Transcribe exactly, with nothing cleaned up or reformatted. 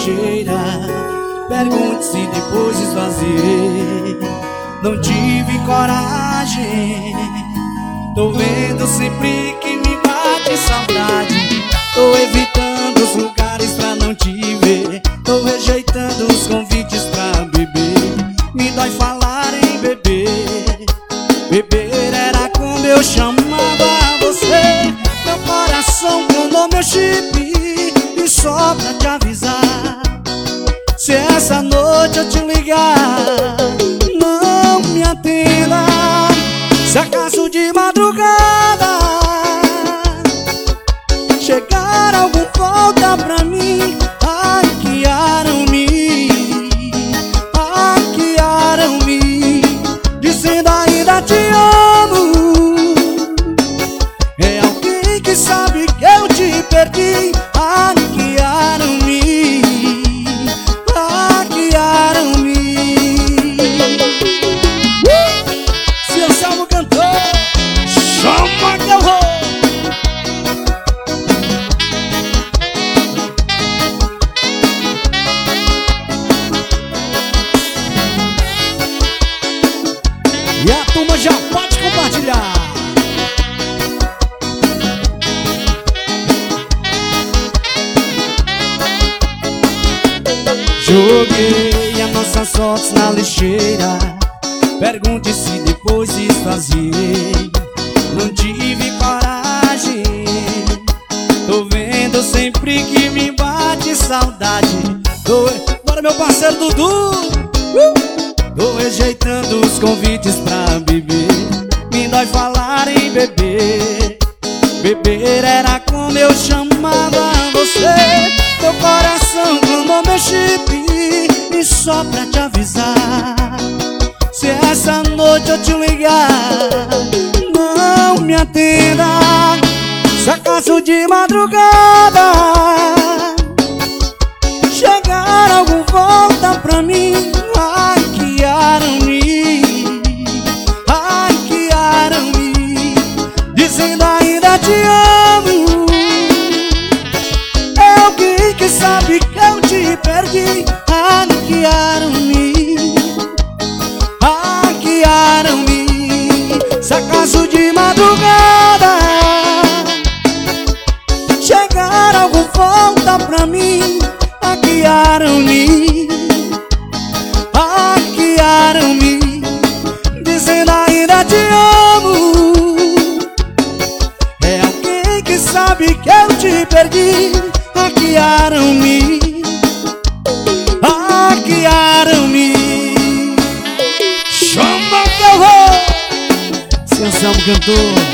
lixeira. Pergunte se depois esvaziei. Não tive coragem. Tô vendo sempre que me bate saudade. Tô evitando os lugares pra não te ver. Tô rejeitando os convites pra beber. Me dói falar em beber. Beber era como eu chamava você. Meu coração clonou meu chip. E só pra te avisar, se essa noite eu te ligar, não me atenda. Se acaso de madrugada chegar algum volta pra mim, hackearam-me, hackearam-me, dizendo ainda te amo. É alguém que sabe que eu te perdi. Hackearam-me, hackearam-me. uh! Se Anselmo cantou, chama que eu vou. E a turma já pode compartilhar. Joguei as nossas fotos na lixeira. Pergunte se depois esvaziei. Não tive coragem. Tô vendo sempre que me bate saudade. Tô... Bora meu parceiro Dudu. uh! Tô rejeitando os convites pra beber. Me dói falar em beber. Beber era como eu chamava você. Teu coração clonou meu chip. E só pra te avisar, se essa noite eu te ligar, não me atenda. Se acaso de madrugada chegar algum volta pra mim, hackearam-me, hackearam-me, dizendo ainda te amo. É alguém que sabe que eu te perdi. Hackearam-me, hackearam-me. Se acaso de madrugada chegar algum volta pra mim, hackearam-me, hackearam-me, dizendo ainda te amo. É alguém que sabe que eu te perdi. Hackearam-me, hackearam-me. Chama que eu vou. Se Anselmo cantou.